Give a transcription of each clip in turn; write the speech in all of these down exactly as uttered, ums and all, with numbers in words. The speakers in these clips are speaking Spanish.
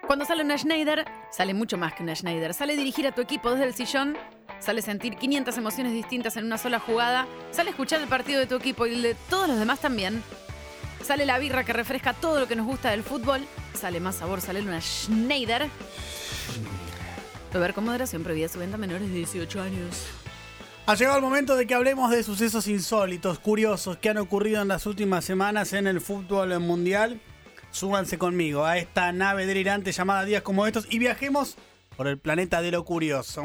Cuando sale una Schneider, sale mucho más que una Schneider. Sale dirigir a tu equipo desde el sillón, sale sentir quinientas emociones distintas en una sola jugada, sale escuchar el partido de tu equipo y el de todos los demás también. Sale la birra que refresca todo lo que nos gusta del fútbol, sale más sabor, sale una Schneider. Beber con moderación, prohibida su venta a menores de dieciocho años. Ha llegado el momento de que hablemos de sucesos insólitos, curiosos, que han ocurrido en las últimas semanas en el fútbol mundial. Súbanse conmigo a esta nave delirante llamada Días como estos y viajemos por el planeta de lo curioso.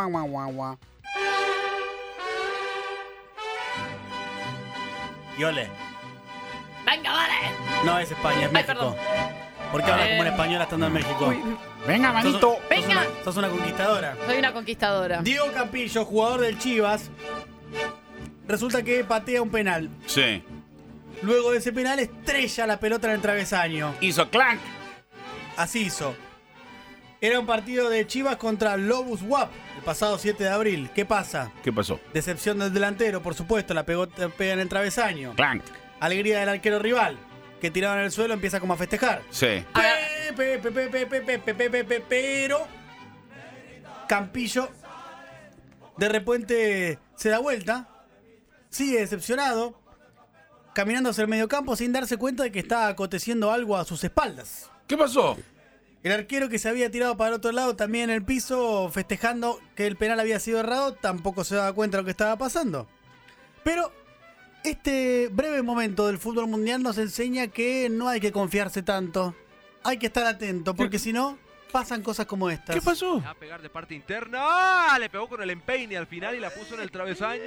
Y ole. ¡Venga, vale! No, es España, es Ay, México. perdón. ¿Por qué hablas Eh, como en español estando en México? Uy, Venga, Sos, manito. sos Venga. una, sos una conquistadora. soy una conquistadora. Diego Campillo, jugador del Chivas, resulta que patea un penal. Sí. Luego de ese penal estrella la pelota en el travesaño. Hizo clank. Así hizo. Era un partido de Chivas contra Lobus W A P el pasado siete de abril. ¿Qué pasa? ¿Qué pasó? Decepción del delantero, por supuesto, la pegó, pega en el travesaño. Clank. Alegría del arquero rival, que tirado en el suelo empieza como a festejar. Sí. Pe, pe, pe, pe, pe, pe, pe, pe, pe, pe, pe, Pero Campillo de repente se da vuelta, sigue decepcionado, caminando hacia el mediocampo sin darse cuenta de que está aconteciendo algo a sus espaldas. ¿Qué pasó? El arquero que se había tirado para el otro lado también en el piso, festejando que el penal había sido errado, tampoco se daba cuenta de lo que estaba pasando. Pero este breve momento del fútbol mundial nos enseña que no hay que confiarse tanto. Hay que estar atento, porque si no, pasan cosas como estas. ¿Qué pasó? Va a pegar de parte interna. ¡Ah! Le pegó con el empeine al final y la puso en el travesaño.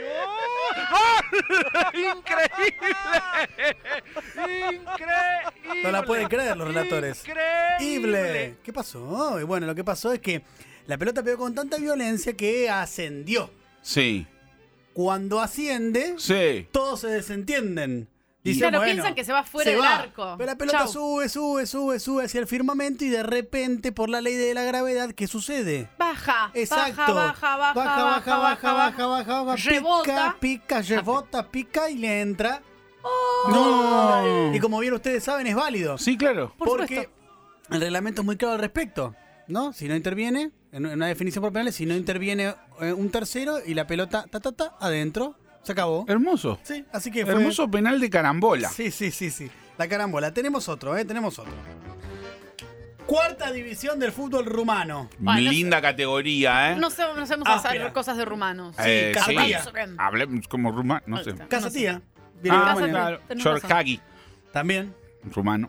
¡Oh! ¡Increíble! ¡Increíble! No la pueden creer los relatores. ¡Increíble! ¿Qué pasó? Y bueno, lo que pasó es que la pelota pegó con tanta violencia que ascendió. Sí. Cuando asciende, Sí. todos se desentienden. Y Dicen, claro, bueno, piensan que se va fuera se del va. arco. Pero la pelota Chau. sube, sube, sube, sube hacia el firmamento y de repente, por la ley de la gravedad, ¿qué sucede? Baja, Exacto. baja, baja, baja, baja, baja, baja, baja, baja, baja, Rebota. pica, pica, rebota, pica y le entra. Oh. No. Y como bien ustedes saben, es válido. Sí, claro. Por porque supuesto. el reglamento es muy claro al respecto, ¿no? Si no interviene, en una definición por penales, si no interviene eh, un tercero y la pelota, ta, ta, ta, adentro, se acabó. Hermoso. Sí, así que fue... Hermoso penal de carambola. Sí, sí, sí, sí. La carambola. Tenemos otro, ¿eh? Tenemos otro. Cuarta división del fútbol rumano. Bueno, no Linda categoría, ¿eh? No sabemos, no sabemos Áspera. hacer cosas de rumanos. Eh, Sí, sí. Casatía. Hablemos como rumano, no sé. Ahí Casa No sé. Tía. Viene de Ah, Rumania. claro. Tenés George razón. Hagi, También. rumano.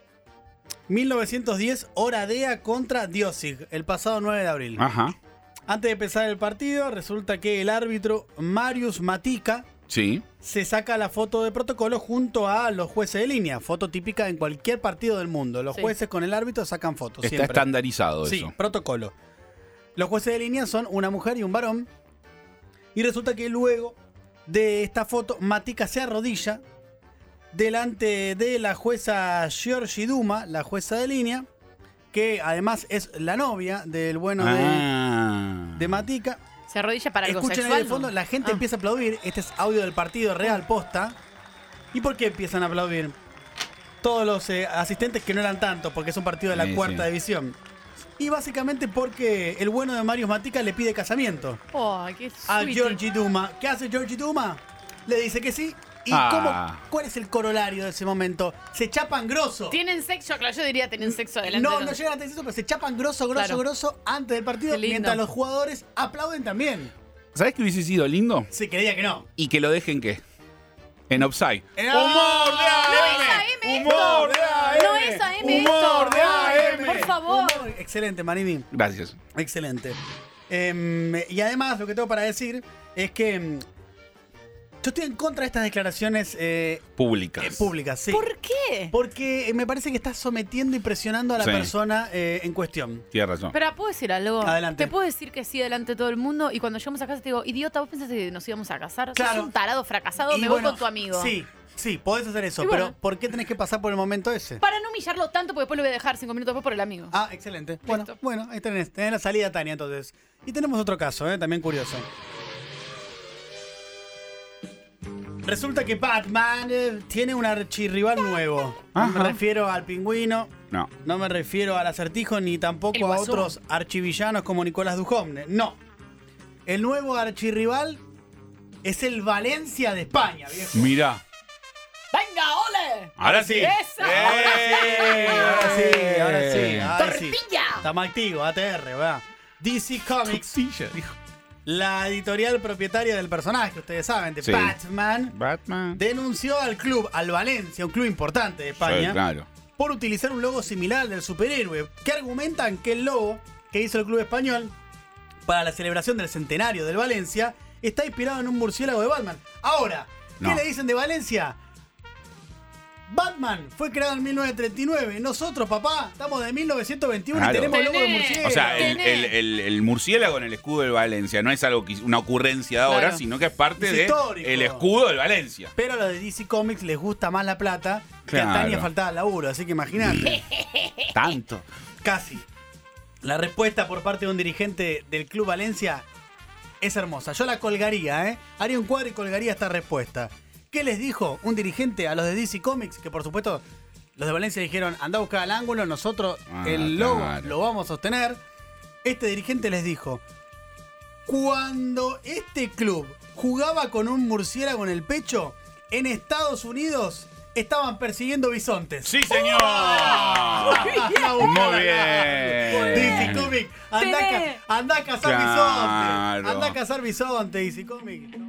mil novecientos diez, Oradea contra Diosig, el pasado nueve de abril. Ajá. Antes de empezar el partido, resulta que el árbitro Marius Matica Sí. se saca la foto de protocolo junto a los jueces de línea. Foto típica en cualquier partido del mundo. Los Sí. jueces con el árbitro sacan fotos. Está siempre. estandarizado Sí, eso. protocolo. Los jueces de línea son una mujer y un varón. Y resulta que luego de esta foto, Matica se arrodilla delante de la jueza Giorgi Duma, la jueza de línea, que además es la novia del bueno de, Ah. de Matica. Se arrodilla para algo Escuchen ahí sexual. de fondo, ¿no? la gente Ah. empieza a aplaudir. Este es audio del partido real posta. ¿Y por qué empiezan a aplaudir? Todos los eh, asistentes que no eran tantos, porque es un partido de la Sí, cuarta sí. división. Y básicamente porque el bueno de Marius Matica le pide casamiento Oh, qué a sweetie. Giorgi Duma. ¿Qué hace Giorgi Duma? Le dice que sí. ¿Y Ah. cómo, cuál es el corolario de ese momento? Se chapan grosso. ¿Tienen sexo? Claro, yo diría tienen sexo adelante. No, no llegan a tener sexo, pero se chapan grosso, grosso, Claro. grosso antes del partido, Qué lindo. mientras los jugadores aplauden también. ¿Sabés qué hubiese sido lindo? Se creía que no. Y que lo dejen, ¿qué? En offside. ¡Eh! ¡Humor de A M! No es A M ¡Humor esto. de A M! No es A M ¡Humor esto. de A M! Por favor. Humor. Excelente, Marini. Gracias. Excelente. Em, y además, lo que tengo para decir es que em, yo estoy en contra de estas declaraciones eh, Públicas. eh, públicas. Sí. ¿Por qué? Porque eh, me parece que estás sometiendo y presionando a la Sí. persona eh, en cuestión. Tienes razón. Pero ¿puedo decir algo? Adelante. Te puedo decir que sí delante de todo el mundo y cuando llegamos a casa te digo, idiota, ¿vos pensaste que nos íbamos a casar? Claro. Sos un tarado fracasado, Y me bueno, voy con tu amigo. Sí, sí, podés hacer eso. Y Pero bueno. ¿por qué tenés que pasar por el momento ese? Para no humillarlo tanto, porque después lo voy a dejar cinco minutos después por el amigo. Ah, excelente. Bueno, Listo. bueno, ahí tenés, tenés la salida, Tania, entonces. Y tenemos otro caso, eh, también curioso. Resulta que Batman eh, tiene un archirrival nuevo. No Ajá. me refiero al Pingüino, No. no me refiero al Acertijo, ni El tampoco a Guasón. otros archivillanos como Nicolás Duhovne. No. El nuevo archirrival es el Valencia de España, viejo. Mirá. ¡Venga, ole! Ahora sí. ¡Esa! ¡Eh! Ahora sí, ahora sí, ahora sí. ¡Tortilla! Está más activo, A T R, ¿verdad? D C Comics, Tortilla, dijo. la editorial propietaria del personaje, ustedes saben, de Sí. Batman, Batman. denunció al club, al Valencia, un club importante de España, Sí, claro. por utilizar un logo similar al del superhéroe, que argumentan que el logo que hizo el club español para la celebración del centenario del Valencia está inspirado en un murciélago de Batman. Ahora, ¿qué No. le dicen de Valencia? Batman fue creado en mil novecientos treinta y nueve. Nosotros, papá, estamos de mil novecientos veintiuno Claro. y tenemos el logo de Tenés. murciélago. O sea, el, Tenés. el- el- el murciélago en el escudo del Valencia no es algo que una ocurrencia de ahora, Claro. sino que es parte Es del histórico. escudo del Valencia. Pero a los de D C Comics les gusta más la plata que Claro. a Tania faltaba laburo, así que imagínate. Tanto. Casi. La respuesta por parte de un dirigente del Club Valencia es hermosa. Yo la colgaría, ¿eh? Haría un cuadro y colgaría esta respuesta. ¿Qué les dijo un dirigente a los de D C Comics? Que por supuesto los de Valencia dijeron, anda a buscar el ángulo, nosotros Ah, el logo claro. lo vamos a sostener. Este dirigente les dijo, cuando este club jugaba con un murciélago en el pecho, en Estados Unidos estaban persiguiendo bisontes. ¡Sí, señor! Muy bien. D C Comics, anda, a ca- Tenés. anda a cazar Claro. bisonte. Anda a cazar bisonte, D C Comics.